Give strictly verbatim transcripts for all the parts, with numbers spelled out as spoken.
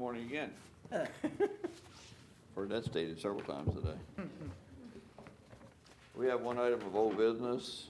morning again. Heard that stated several times today. We have one item of old business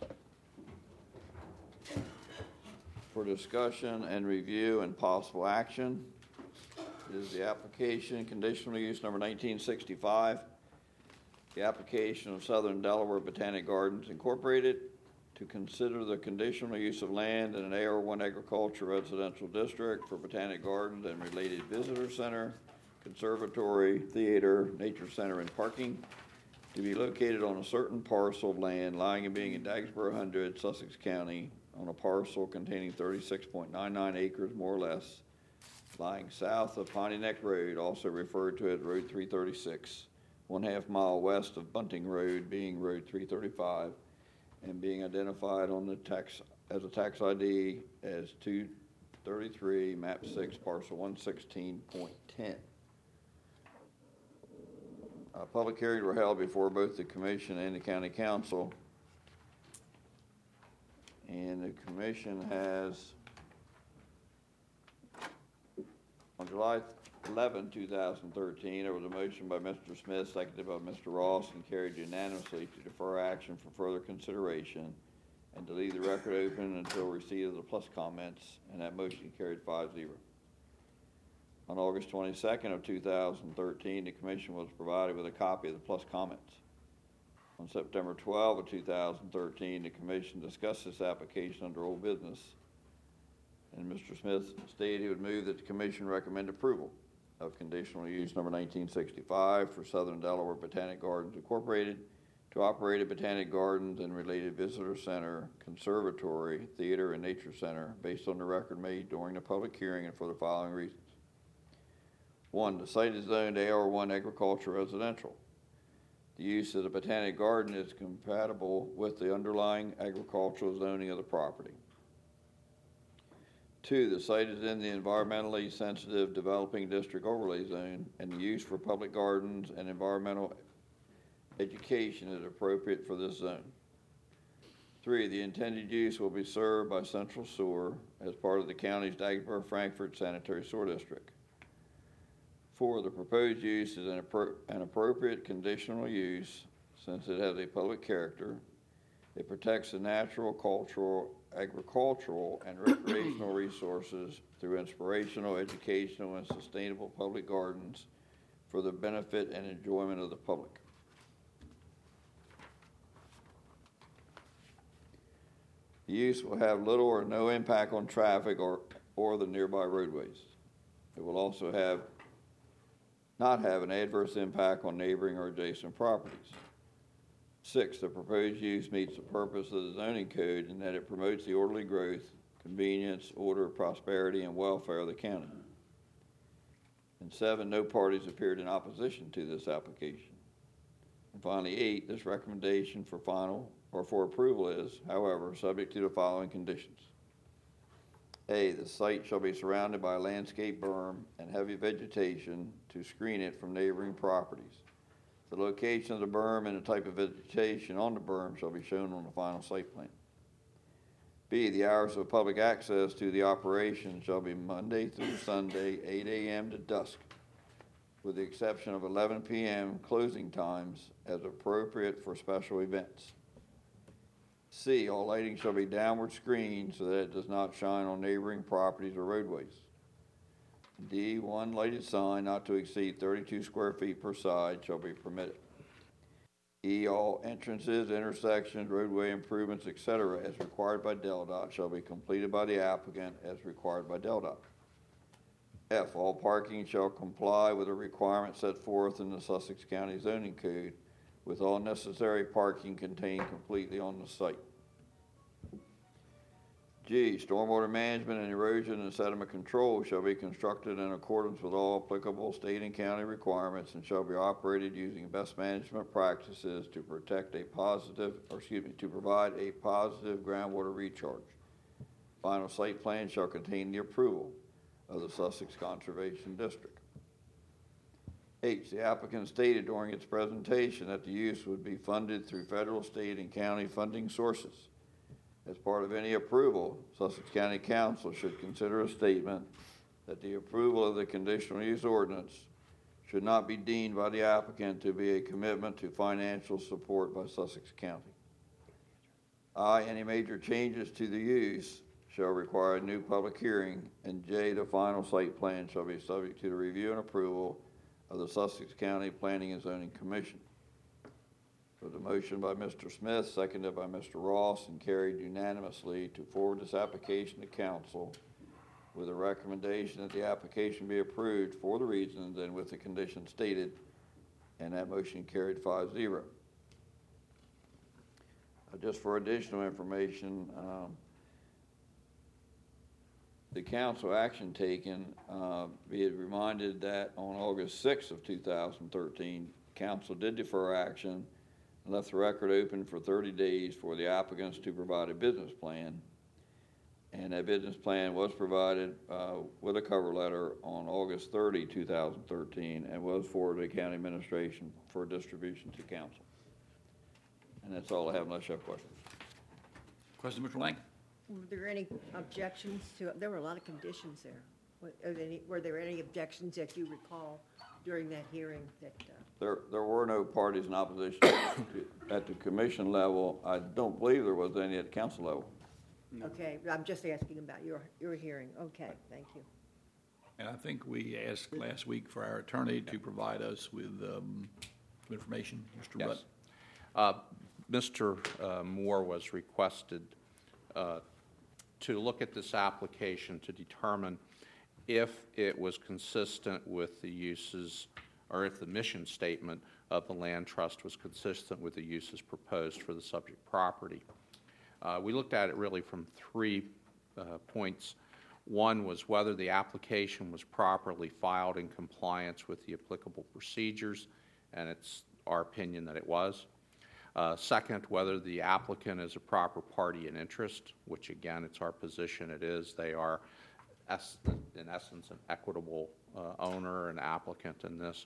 for discussion and review and possible action. It is the application, conditional use number nineteen sixty-five, the application of Southern Delaware Botanic Gardens Incorporated to consider the conditional use of land in an A R one agriculture residential district for botanic gardens and related visitor center, conservatory, theater, nature center, and parking to be located on a certain parcel of land lying and being in Dagsboro Hundred, Sussex County, on a parcel containing thirty-six point nine nine acres, more or less, lying south of Piney Neck Road, also referred to as Road three thirty-six, one half mile west of Bunting Road, being Road three thirty-five, and being identified on the tax as a tax I D as two thirty-three, map six, parcel one sixteen point ten. Uh, public hearings were held before both the commission and the county council, and the commission has, on July eleventh, two thousand thirteen, there was a motion by Mister Smith, seconded by Mister Ross, and carried unanimously to defer action for further consideration and to leave the record open until receipt of the plus comments, and that motion carried five zero. On August twenty-second of two thousand thirteen, the commission was provided with a copy of the plus comments. On September twelfth of two thousand thirteen, the commission discussed this application under old business, and Mister Smith stated he would move that the commission recommend approval of conditional use number nineteen sixty-five for Southern Delaware Botanic Gardens Incorporated to operate a botanic gardens and related visitor center, conservatory, theater, and nature center based on the record made during the public hearing and for the following reasons. One, the site is zoned A R one agriculture residential. The use of the botanic garden is compatible with the underlying agricultural zoning of the property. Two, the site is in the environmentally sensitive developing district overlay zone, and the use for public gardens and environmental education is appropriate for this zone. Three, the intended use will be served by central sewer as part of the county's Dagsboro-Frankfort Sanitary Sewer District. Four, the proposed use is an, appro- an appropriate conditional use since it has a public character. It protects the natural, cultural, agricultural, and recreational resources through inspirational, educational, and sustainable public gardens for the benefit and enjoyment of the public. The use will have little or no impact on traffic or, or the nearby roadways. It will also have not have an adverse impact on neighboring or adjacent properties. Six, the proposed use meets the purpose of the zoning code in that it promotes the orderly growth, convenience, order, prosperity, and welfare of the county. And seven, no parties appeared in opposition to this application. And finally, eight, this recommendation for final or for approval is, however, subject to the following conditions. A, the site shall be surrounded by a landscape berm and heavy vegetation to screen it from neighboring properties. The location of the berm and the type of vegetation on the berm shall be shown on the final site plan. B, the hours of public access to the operation shall be Monday through Sunday, eight a.m. to dusk, with the exception of eleven p.m. closing times as appropriate for special events. C, all lighting shall be downward screened so that it does not shine on neighboring properties or roadways. D, one lighted sign not to exceed thirty-two square feet per side shall be permitted. E, all entrances, intersections, roadway improvements, et cetera, as required by DelDOT shall be completed by the applicant as required by DelDOT. F, all parking shall comply with the requirements set forth in the Sussex County Zoning Code, with all necessary parking contained completely on the site. G, stormwater management and erosion and sediment control shall be constructed in accordance with all applicable state and county requirements and shall be operated using best management practices to protect a positive, or excuse me, to provide a positive groundwater recharge. Final site plan shall contain the approval of the Sussex Conservation District. H, the applicant stated during its presentation that the use would be funded through federal, state, and county funding sources. As part of any approval, Sussex County Council should consider a statement that that the approval of the conditional use ordinance should not be deemed by the applicant to be a commitment to financial support by Sussex County. I, any major changes to the use shall require a new public hearing, and J, the final site plan shall be subject to the review and approval of the Sussex County Planning and Zoning Commission. So the motion by Mister Smith, seconded by Mister Ross, and carried unanimously to forward this application to council with a recommendation that the application be approved for the reasons and with the conditions stated, and that motion carried five zero. Uh, just for additional information, um, the council action taken, uh, be it reminded that on August sixth of two thousand thirteen, council did defer action and left the record open for thirty days for the applicants to provide a business plan. And that business plan was provided uh, with a cover letter on August thirtieth, two thousand thirteen, and was forwarded to county administration for distribution to council. And that's all I have unless you have questions. Question, Mister Lang? Were there any objections to, there were a lot of conditions there. Were, are there any, were there any objections that you recall during that hearing that? Uh, There, there were no parties in opposition to, at the commission level. I don't believe there was any at council level. Okay, I'm just asking about your, your hearing. Okay, thank you. And I think we asked last week for our attorney to provide us with um, some information. Mister Yes. Rutt? Uh, Mister Uh, Moore was requested uh, to look at this application to determine if it was consistent with the uses, or if the mission statement of the land trust was consistent with the uses proposed for the subject property. Uh, we looked at it really from three uh, points. One was whether the application was properly filed in compliance with the applicable procedures, and it's our opinion that it was. Uh, second, whether the applicant is a proper party in interest, which again, it's our position it is. They are, es- in essence, an equitable uh, owner and applicant in this.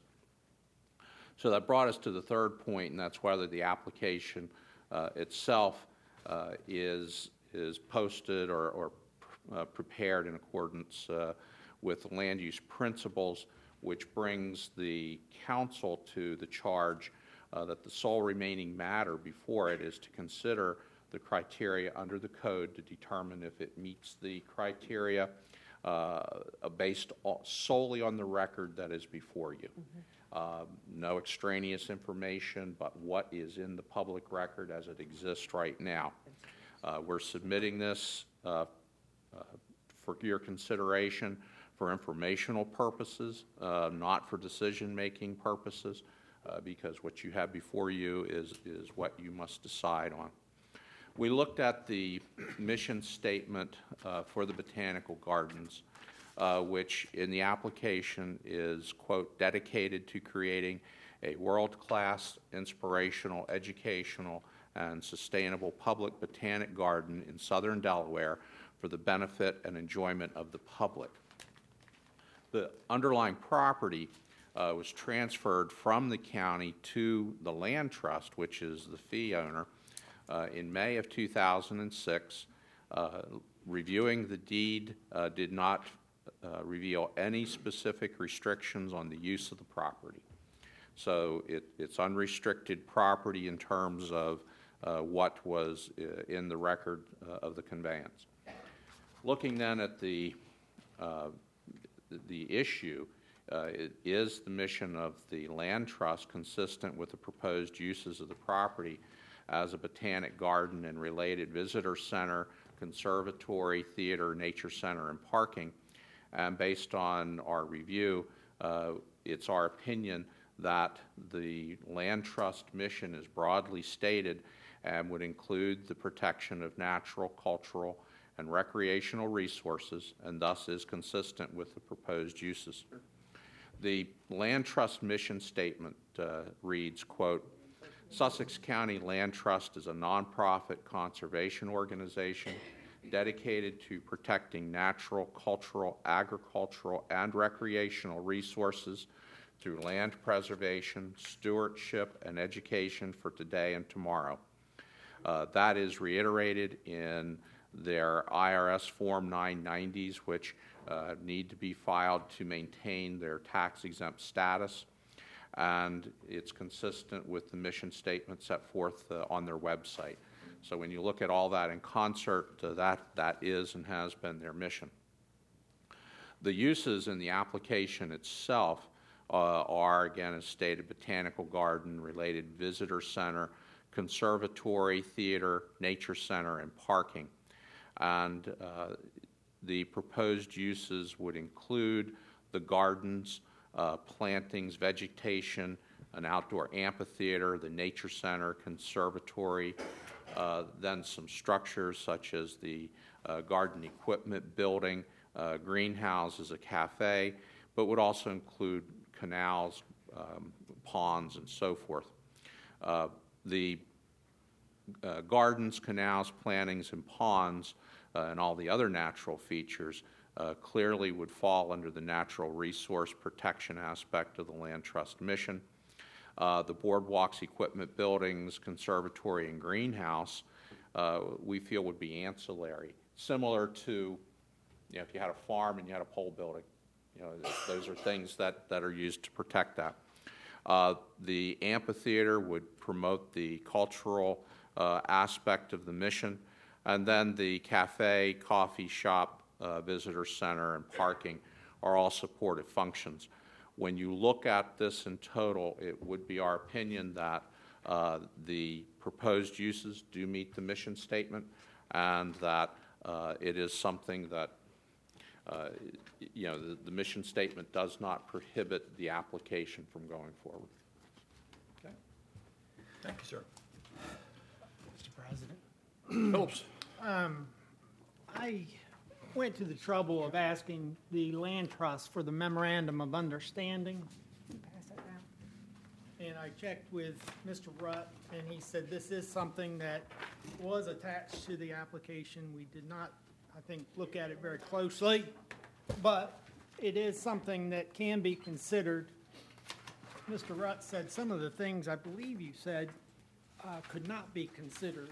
So that brought us to the third point, and that's whether the application uh, itself uh, is is posted or, or uh, prepared in accordance uh, with land use principles, which brings the council to the charge uh, that the sole remaining matter before it is to consider the criteria under the code to determine if it meets the criteria uh, based solely on the record that is before you. Mm-hmm. Uh, no extraneous information, but what is in the public record as it exists right now. Uh, we're submitting this uh, uh, for your consideration for informational purposes, uh, not for decision-making purposes, uh, because what you have before you is, is what you must decide on. We looked at the mission statement uh, for the Botanical Gardens, Uh, which in the application is, quote, dedicated to creating a world-class, inspirational, educational, and sustainable public botanic garden in southern Delaware for the benefit and enjoyment of the public. The underlying property uh, was transferred from the county to the land trust, which is the fee owner, uh, in May of two thousand six. Uh, reviewing the deed uh, did not Uh, reveal any specific restrictions on the use of the property. So it, it's unrestricted property in terms of uh, what was uh, in the record uh, of the conveyance. Looking then at the, uh, the issue, uh, it is the mission of the land trust consistent with the proposed uses of the property as a botanic garden and related visitor center, conservatory, theater, nature center, and parking. And based on our review, uh, it's our opinion that the land trust mission is broadly stated and would include the protection of natural, cultural, and recreational resources, and thus is consistent with the proposed uses. The land trust mission statement uh, reads, quote, Sussex County Land Trust is a nonprofit conservation organization dedicated to protecting natural, cultural, agricultural, and recreational resources through land preservation, stewardship, and education for today and tomorrow. Uh, that is reiterated in their I R S Form nine nineties, which uh, need to be filed to maintain their tax-exempt status, and it's consistent with the mission statement set forth uh, on their website. So when you look at all that in concert, uh, that, that is and has been their mission. The uses in the application itself uh, are, again, as stated, botanical garden, related visitor center, conservatory, theater, nature center, and parking. And uh, the proposed uses would include the gardens, uh, plantings, vegetation, an outdoor amphitheater, the nature center, conservatory, uh, then some structures such as the uh, garden equipment building, uh, greenhouses, a cafe, but would also include canals, um, ponds, and so forth. Uh, the uh, gardens, canals, plantings, and ponds, uh, and all the other natural features uh, clearly would fall under the natural resource protection aspect of the Land Trust mission. Uh, the boardwalks, equipment buildings, conservatory, and greenhouse, uh, we feel would be ancillary, similar to, you know, if you had a farm and you had a pole building. You know, those are things that, that are used to protect that. Uh, the amphitheater would promote the cultural uh, aspect of the mission, and then the cafe, coffee shop, uh, visitor center, and parking are all supportive functions. When you look at this in total, it would be our opinion that uh, the proposed uses do meet the mission statement, and that uh, it is something that Uh, you know, the, the mission statement does not prohibit the application from going forward. Okay. Thank you, sir. Mister President, Phillips? I went to the trouble of asking the Land Trust for the memorandum of understanding. Pass that down. And I checked with Mister Rutt, and he said this is something that was attached to the application. We did not, I think, look at it very closely, but it is something that can be considered. Mister Rutt said some of the things I believe you said uh, could not be considered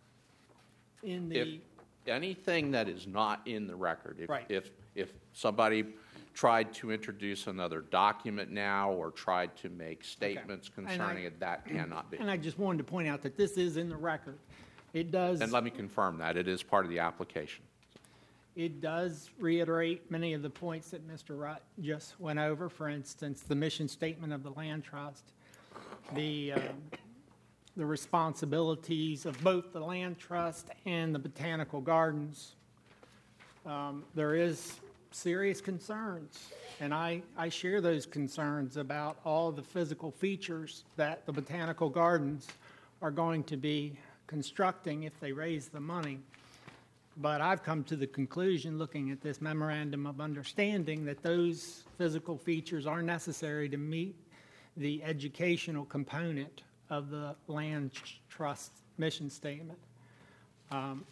in the. If anything that is not in the record, if, Right. if, if somebody tried to introduce another document now or tried to make statements And I- concerning it, that cannot be. And I just wanted to point out that this is in the record. It does. And let me confirm that. It is part of the application. It does reiterate many of the points that Mister Rutt just went over. For instance, the mission statement of the Land Trust, the, um, the responsibilities of both the Land Trust and the Botanical Gardens. Um, There is serious concerns, and I, I share those concerns about all the physical features that the Botanical Gardens are going to be constructing if they raise the money. But I've come to the conclusion, looking at this memorandum of understanding, that those physical features are necessary to meet the educational component of the Land Trust mission statement. Um,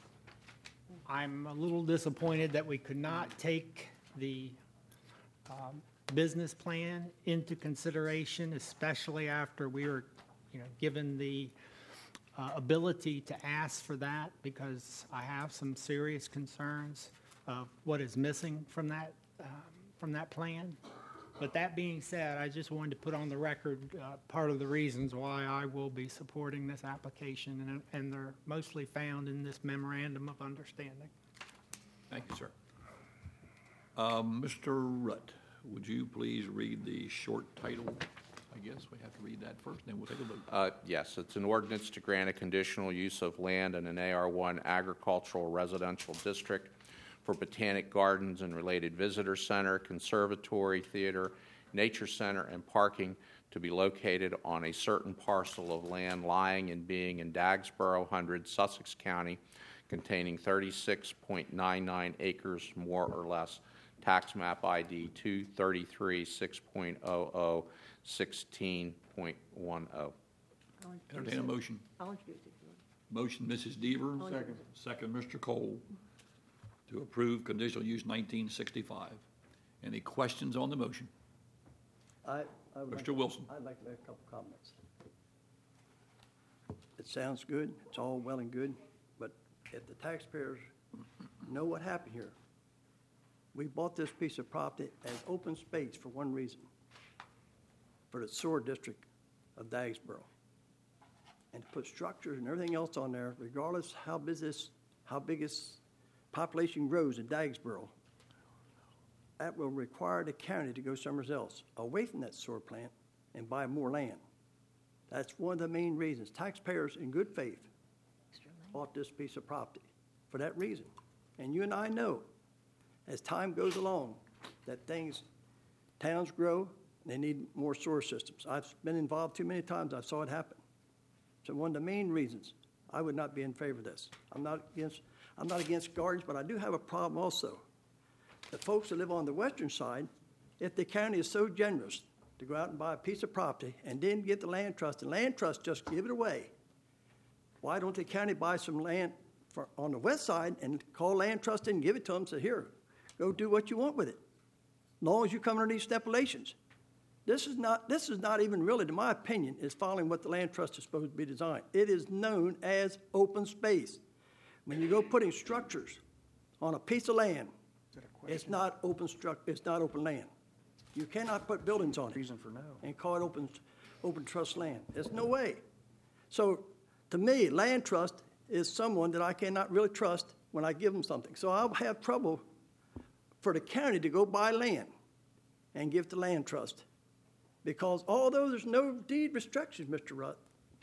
I'm a little disappointed that we could not take the um, business plan into consideration, especially after we were, you know, given the Uh, ability to ask for that, because I have some serious concerns of what is missing from that um, from that plan. But that being said, I just wanted to put on the record uh, part of the reasons why I will be supporting this application, and, and they're mostly found in this memorandum of understanding. Thank you, sir. Um, Mister Rutt, would you please read the short title? I guess we have to read that first, then we'll take a vote. Uh, Yes, it's an ordinance to grant a conditional use of land in an A R one agricultural residential district for Botanic Gardens and related visitor center, conservatory, theater, nature center, and parking to be located on a certain parcel of land lying and being in Dagsboro, one hundred, Sussex County, containing thirty-six point nine nine acres more or less, tax map I D two thirty-three six point oh oh sixteen point one oh. I'll introduce Entertain a it. motion. I'll introduce it. Motion, Missus Deaver. I'll introduce it. Second, Mister Cole, to approve conditional use nineteen sixty-five. Any questions on the motion? I, I would like Mister to- Wilson. I'd like to make a couple comments. It sounds good, it's all well and good, but if the taxpayers know what happened here. We bought this piece of property as open space for one reason, for the sewer district of Dagsboro. And to put structures and everything else on there, regardless how business, how big its population grows in Dagsboro, that will require the county to go somewhere else, away from that sewer plant, and buy more land. That's one of the main reasons. Taxpayers, in good faith, bought this piece of property for that reason. And you and I know, as time goes along, that things, towns grow, they need more sewer systems. I've been involved too many times, I saw it happen. So one of the main reasons I would not be in favor of this. I'm not against, I'm not against gardens, but I do have a problem also. The folks that live on the western side, if the county is so generous to go out and buy a piece of property and then get the land trust, and land trust just give it away, why don't the county buy some land for, on the west side and call land trust and give it to them, say, here, go do what you want with it, as long as you come under these stipulations. This is not, this is not even really, to my opinion, is following what the land trust is supposed to be designed. It is known as open space. When you go putting structures on a piece of land, it's not open struct, it's not open land. You cannot put buildings on it. Reason for no. And call it open, open trust land. There's no way. So, to me, land trust is someone that I cannot really trust when I give them something. So I'll have trouble for the county to go buy land and give to land trust. Because although there's no deed restrictions, Mister Rutt,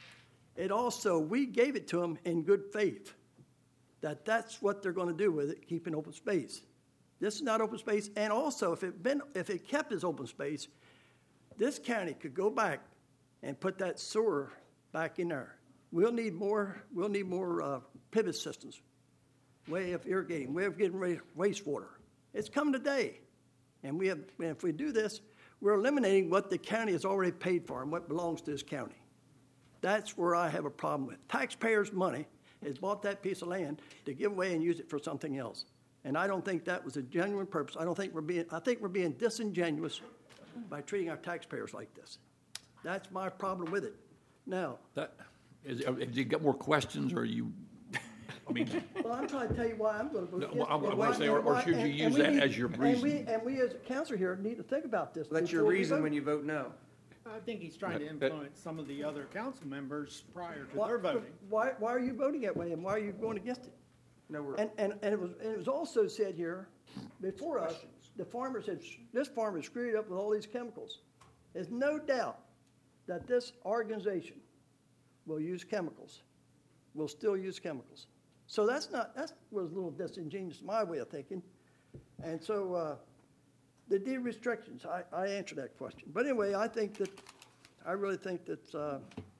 it also, we gave it to them in good faith, that that's what they're going to do with it, keeping open space. This is not open space, and also, if it been, if it kept as open space, this county could go back and put that sewer back in there. We'll need more, we'll need more uh, pivot systems, way of irrigating, way of getting wastewater. It's coming today. And we have, and if we do this, we're eliminating what the county has already paid for and what belongs to this county. That's where I have a problem with. Taxpayers' money has bought that piece of land to give away and use it for something else. And I don't think that was a genuine purpose. I don't think we're being, I think we're being disingenuous by treating our taxpayers like this. That's my problem with it. Now, That, is, have you got more questions, or you, I mean, well, I'm trying to tell you why I'm going to vote No, yes. well, I and wanna why- say, or- and or why- should you and- use and we that need- as your And we, reason? and we as a council here need to think about this. That's your before we reason vote. when you vote no. I think he's trying to But- but- influence some of the other council members prior to Why- their voting. Why, why are you voting that way, and why are you going against it? No, we're, And, and, and it was, and it was also said here, before us, the farmers had, this farmer screwed up with all these chemicals. There's no doubt that this organization will use chemicals, will still use chemicals. So that's not, that was a little disingenuous, my way of thinking. And so, uh, the deed restrictions, I, I answered that question. But anyway, I think that, I really think that, uh,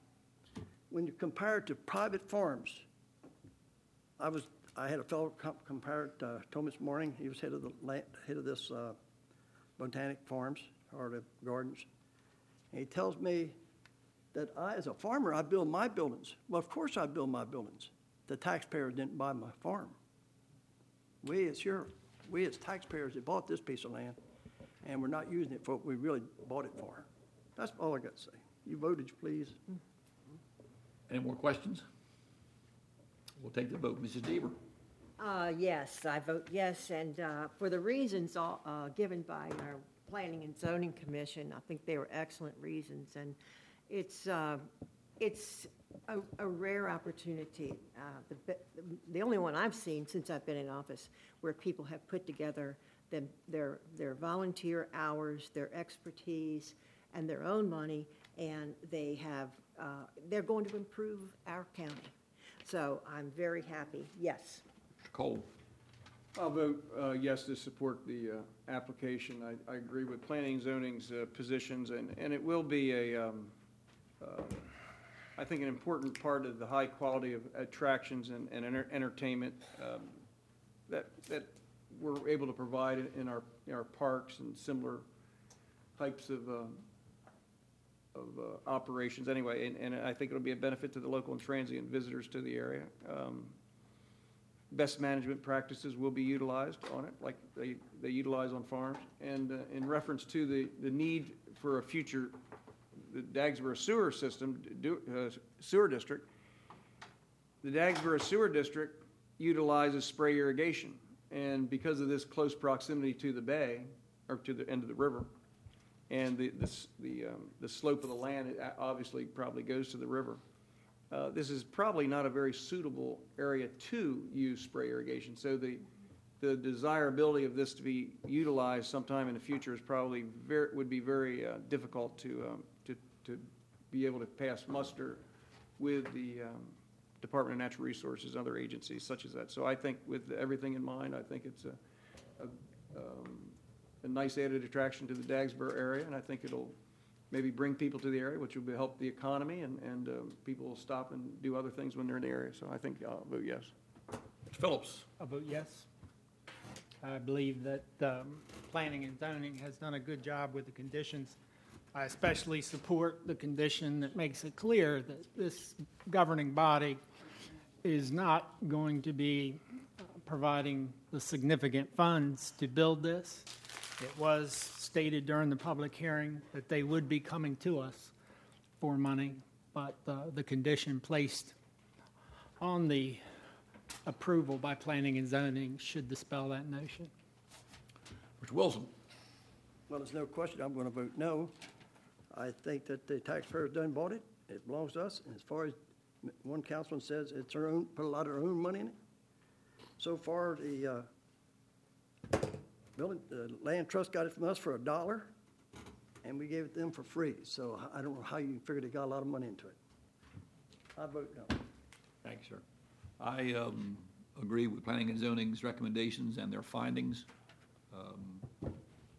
when you compare it to private farms, I was, I had a fellow com- compare it, uh, told me this morning, he was head of the land, head of this, uh, Botanic Farms, or the gardens. And he tells me that I, as a farmer, I build my buildings. Well, of course I build my buildings. The taxpayers didn't buy my farm. We as here, we as taxpayers that bought this piece of land, and we're not using it for what we really bought it for. That's all I got to say. You voted, please. any more questions? We'll take the vote. Missus Deaver? Uh, yes, I vote yes, and, uh, for the reasons, all, uh, given by our Planning and Zoning Commission, I think they were excellent reasons, and it's, uh, it's a, a rare opportunity, uh, the, be- the only one I've seen since I've been in office, where people have put together them, their, their volunteer hours, their expertise, and their own money, and they have, uh, they're going to improve our county. So I'm very happy, yes. Mister Cole? I'll vote uh, yes to support the uh, application. I, I agree with planning and zoning's uh, positions, and, and it will be a, um, uh, I think, an important part of the high quality of attractions and, and enter- entertainment um, that, that we're able to provide in- in our, in our parks and similar types of, um, of uh, operations anyway. And, and I think it'll be a benefit to the local and transient visitors to the area. Um, Best management practices will be utilized on it, like they, they utilize on farms. And uh, in reference to the, the need for a future, the Dagsboro sewer system, do, uh, sewer district, the Dagsboro sewer district utilizes spray irrigation. And because of this close proximity to the bay, or to the end of the river, and the, the, s- the, um, the slope of the land, it a- obviously probably goes to the river. Uh, this is probably not a very suitable area to use spray irrigation. So the, the desirability of this to be utilized sometime in the future is probably very, would be very uh, difficult to, um, to, to be able to pass muster with the um, Department of Natural Resources and other agencies such as that. So I think with everything in mind, I think it's a, a, um, a nice added attraction to the Dagsboro area, and I think it'll maybe bring people to the area, which will be- help the economy, and, and um, people will stop and do other things when they're in the area. So I think I'll vote yes. Mister Phillips? I vote yes. I believe that um, planning and zoning has done a good job with the conditions. I especially support the condition that makes it clear that this governing body is not going to be uh, providing the significant funds to build this. It was stated during the public hearing that they would be coming to us for money, but uh, the condition placed on the approval by planning and zoning should dispel that notion. Mister Wilson? Well, there's no question, I'm going to vote no. I think that the taxpayers done bought it, it belongs to us, and as far as one councilman says, it's their own, put a lot of their own money in it. So far, the, uh, building, the land trust got it from us for a dollar, and we gave it to them for free, so I I don't know how you figure they got a lot of money into it. I vote no. Thank you, sir. I um, agree with Planning and Zoning's recommendations and their findings. Um,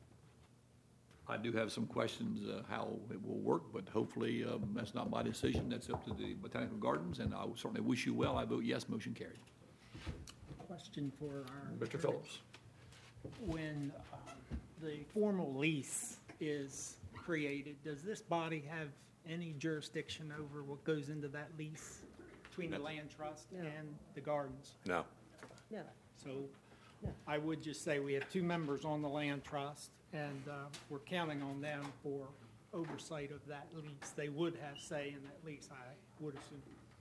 I do have some questions uh, how it will work, but hopefully um, that's not my decision. That's up to the Botanical Gardens, and I certainly wish you well. I vote yes, motion carried. Question for our. Mister Phillips? When uh, the formal lease is created, does this body have any jurisdiction over what goes into that lease between the land trust No. and the gardens? No. No, So No. I would just say we have two members on the land trust, and uh, we're counting on them for oversight of that lease. They would have say in that lease, I would assume.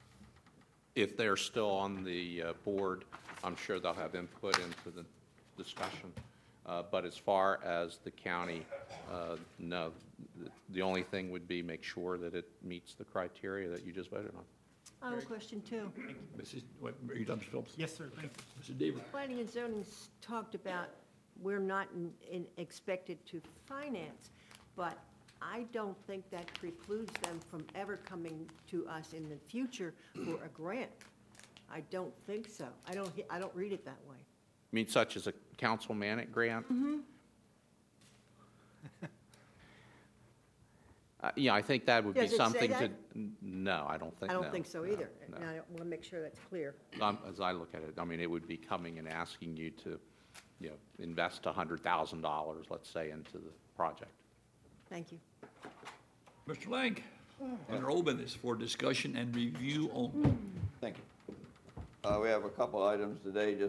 If they're still on the uh, board, I'm sure they'll have input into the discussion. Uh, But as far as the county, uh, no. The- The only thing would be make sure that it meets the criteria that you just voted on. I have a question too. Missus What, are you done, Mister Phillips? Yes, sir, thank you. Mister Deaver? Planning and zoning's talked about, we're not in, in expected to finance, but I don't think that precludes them from ever coming to us in the future for a grant. I don't think so. I don't, he- I don't read it that way. I mean, such as a council mandate grant? Uh, Yeah, I think that would be Does it say something to, that? n- no, I don't think, I no. don't think so either. no. And I want to make sure that's clear. Um, As I look at it, I mean, it would be coming and asking you to, you know, invest one hundred thousand dollars, let's say, into the project. Thank you. Mister Lang? Under old business for discussion and review only. Thank you. Uh, we have a couple items today, just